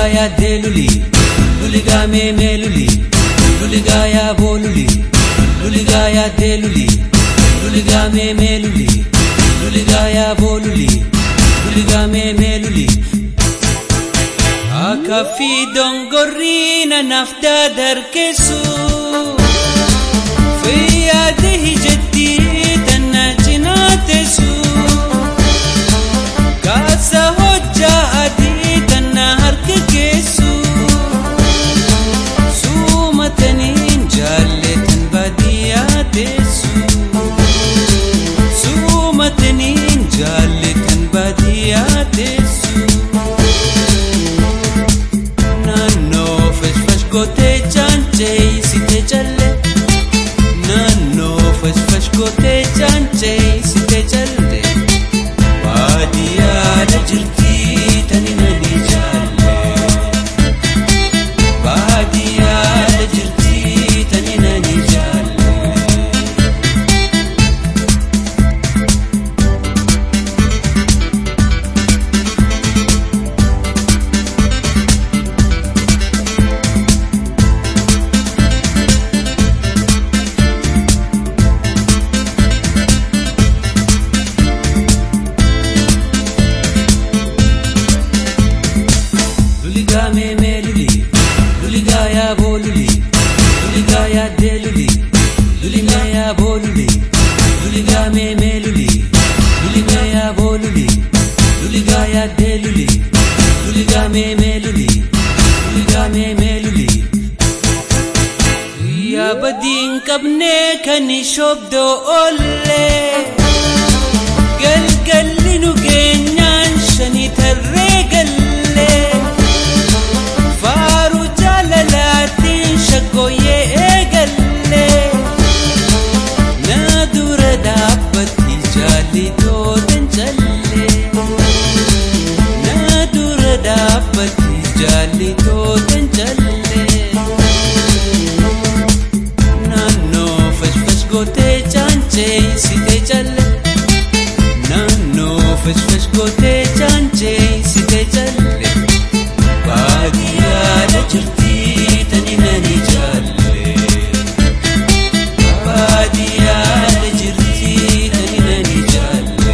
ya deluli, luliga me meluli, luliga ya boluli, luliga ya deluli, luliga me meluli, luliga ya boluli, luliga me meluli. Akafi dongorina nafta darkesu, fiya dehi jatti tanna chinatesu, kasa hojja adi tanna harke kesu, sumatanin jalletan badiyatesu, sumatanin jalletan badiyatesu. Gote chanche si te challe, nanno fash gote chanche si te challe, wadiya da jirti tani nani challe, wadiya da jirti tani nani challe. Luliga me meluli, luliga ya boluli, luliga ya deluli, luliga ya boluli, luliga me meluli, luliga ya boluli, luliga ya deluli, luliga me meluli, luliga me meluli. Ya badin kabne kani shobdo olle, galgalinu genyan shani tarre galle. Faru jalalatin shakoye egalle, nadura dabbati jali toten challe, nadura dabbati jali toten challe. Nanno fash gote chanche si te challe, nanno fash gote chanche si te challe. Wadiya da jirti tani nani challe, wadiya da jirti tani nani challe.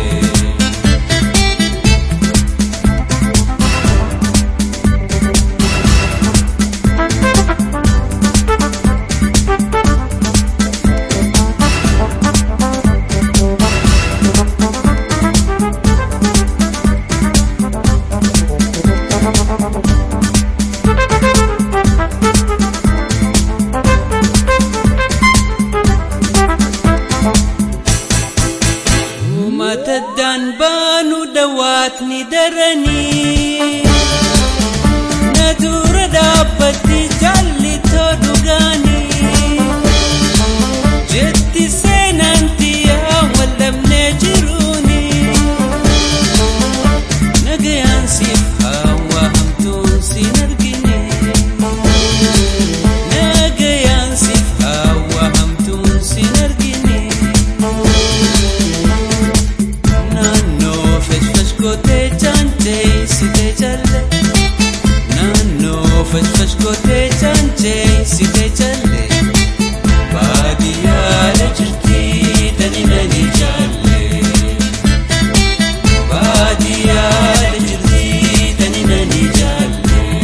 Mataddan banu dawatni darani, nadura dabbati jalli todugani, jetti senanti ya wallamne jiruni, nagayan sif hawa hamtun sinargini, nagayan sif hawa hamtun sinargini. Gote chanche si te challe, nanno fash gote chanche si te challe, wadiya da jirti tani nani challe, wadiya da jirti tani nani challe.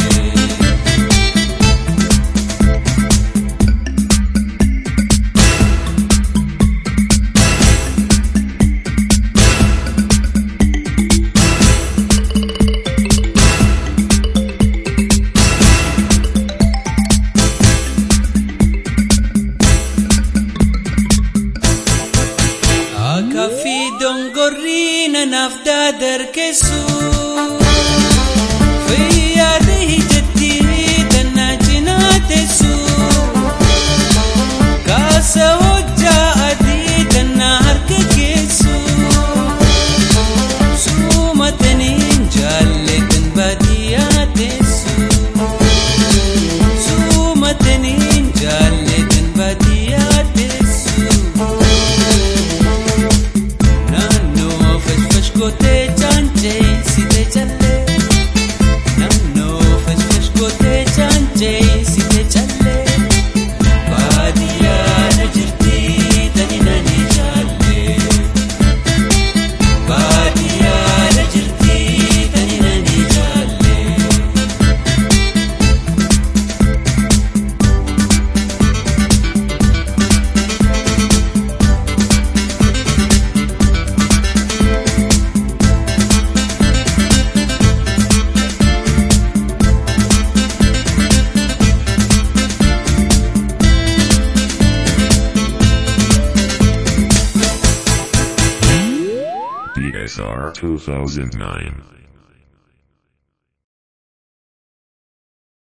Akafi dongorina nafta darkesu, fiya dehi jatti tanna chinatesu, kasa hojja adi tanna harke kesu, sumatanin jalletan badiyatesu, sumatanin jalletan badiyatesu. Gote chanche SR 2009.